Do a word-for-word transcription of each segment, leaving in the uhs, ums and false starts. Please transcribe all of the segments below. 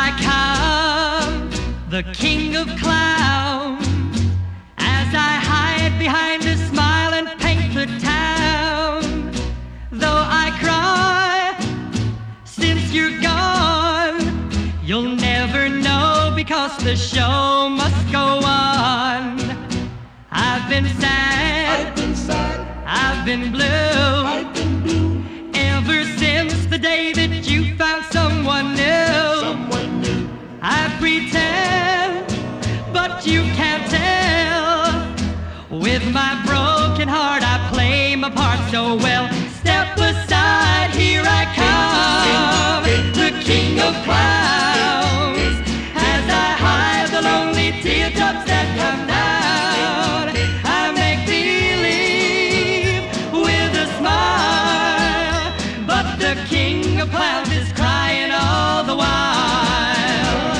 I come, the king of clowns, as I hide behind a smile and paint the town. Though I cry since you're gone, you'll never know because the show must go on. I've been sad, I've been sad, I've been blue, I've been blue, ever since the day that you found someone new. someone new. I pretend, but you can't tell. With my broken heart I play my part so well. Step aside, here I come, the king of clowns, as I hide the lonely teardrops that come down. I make believe with a smile, but the king of clowns is crying all the while.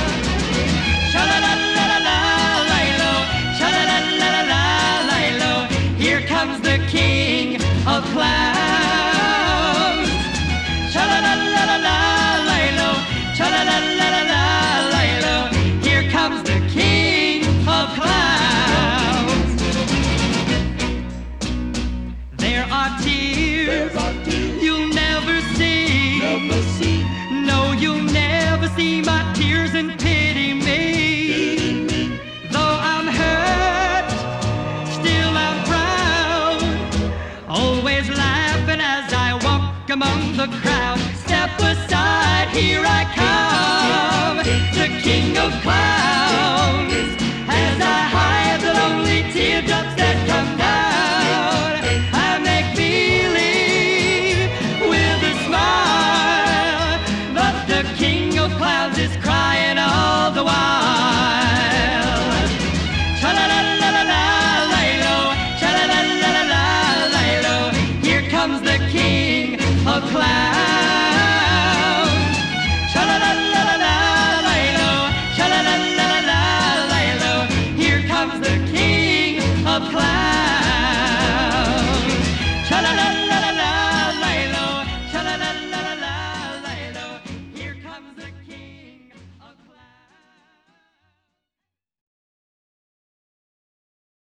Sha-la-la-la-la-la-lilo, sha-la-la-la-la-la-lilo, here comes the king of clowns. Sha-la-la-la-la-la-lilo, sha-la-la-la-la-la-lilo, here comes the king of clowns. There are tears There are tears you'll never see. never see. No, you'll never see my tears and pity me. Though I'm hurt, still I'm proud, always laughing as I walk among the crowd. Step aside, here I come, the king of clowns.